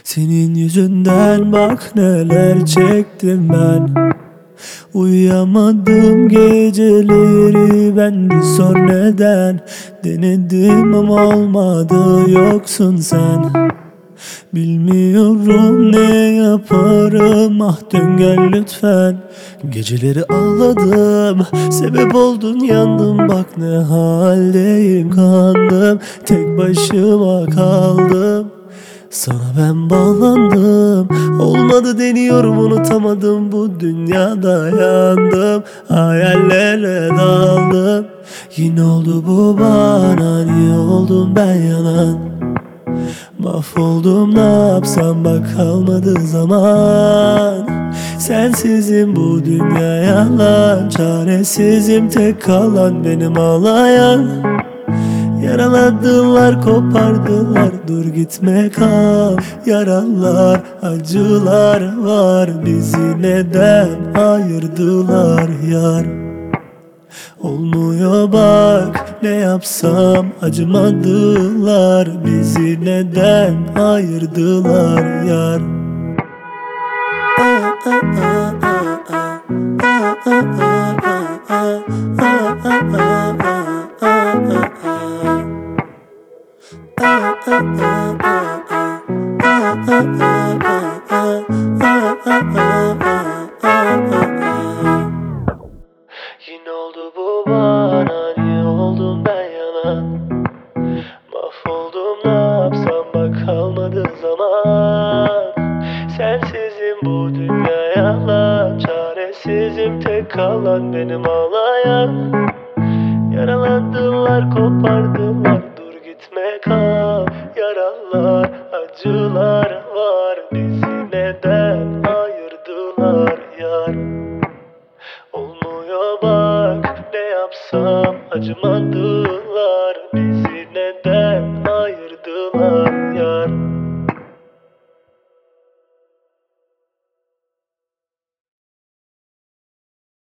Senin yüzünden bak neler çektim ben. Uyuyamadım geceleri, ben de sor neden. Denedim ama olmadı, yoksun sen. Bilmiyorum ne yaparım, ah dön gel lütfen. Geceleri ağladım, sebep oldun yandım. Bak ne haldeyim, kandım, tek başıma kaldım. Sana ben bağlandım, olmadı deniyorum, unutamadım. Bu dünyada yandım, hayallere daldım. Yine oldu bu bana, niye oldum ben yalan? Mahvoldum, ne yapsam bak kalmadı zaman. Sensizim bu dünya yalan, çaresizim tek kalan benim ağlayan. Yaraladılar, kopardılar, dur gitme kal. Yaralar, acılar var, bizi neden ayırdılar yar? Olmuyor bak, ne yapsam acımadılar, bizi neden ayırdılar yar? Yine oldu bu bana, niye oldum ben yalan? Mahvoldum, ne yapsam bak kalmadı zaman. Sensizim bu dünya yalan, çaresizim tek kalan benim ağlayan. Yaraladılar, kopardılar, dur gitme kal. Yaralar, acılar var, bizi neden ayırdılar yar? Olmuyor bak, ne yapsam acımadı.